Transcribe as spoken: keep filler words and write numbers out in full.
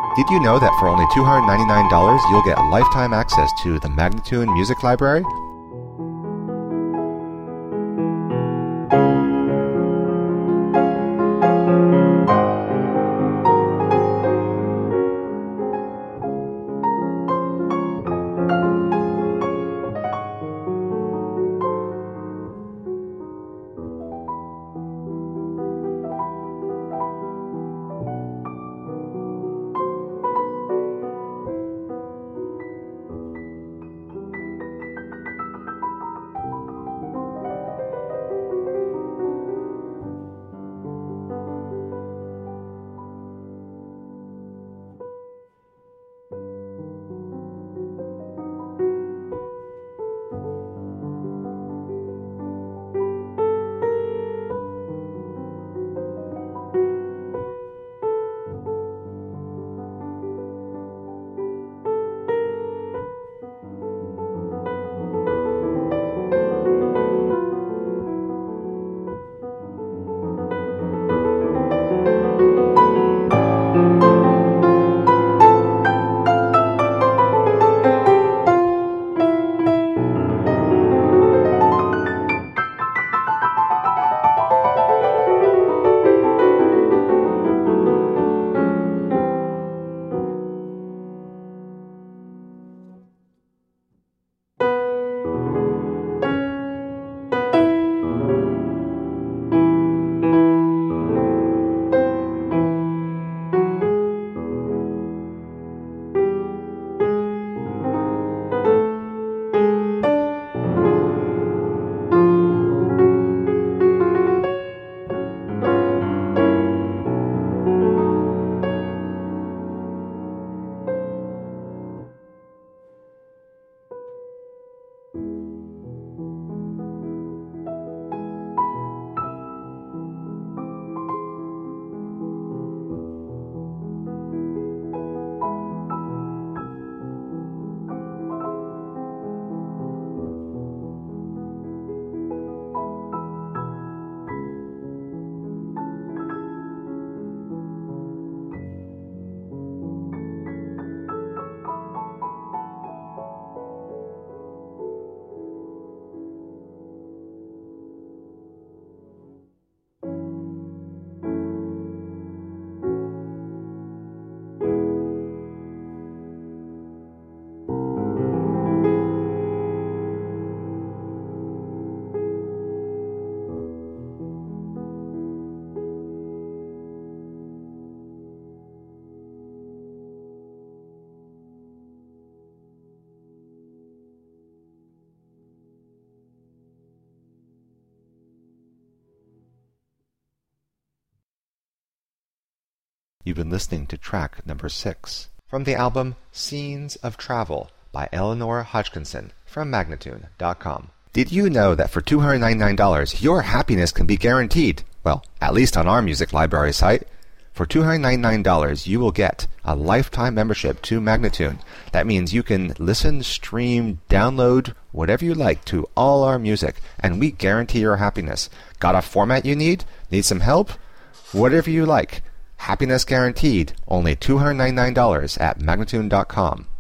Did you know that for only two hundred ninety-nine dollars you'll get lifetime access to the Magnatune Music Library? You've been listening to track number six from the album Scenes of Travel by Eleanor Hodgkinson from Magnatune dot com. Did you know that for two hundred ninety-nine dollars your happiness can be guaranteed? Well, at least on our music library site. For two hundred ninety-nine dollars you will get a lifetime membership to Magnatune. That means you can listen, stream, download, whatever you like to all our music, and we guarantee your happiness. Got a format you need? Need some help? Whatever you like. Happiness guaranteed. Only two hundred ninety-nine dollars at Magnatune dot com.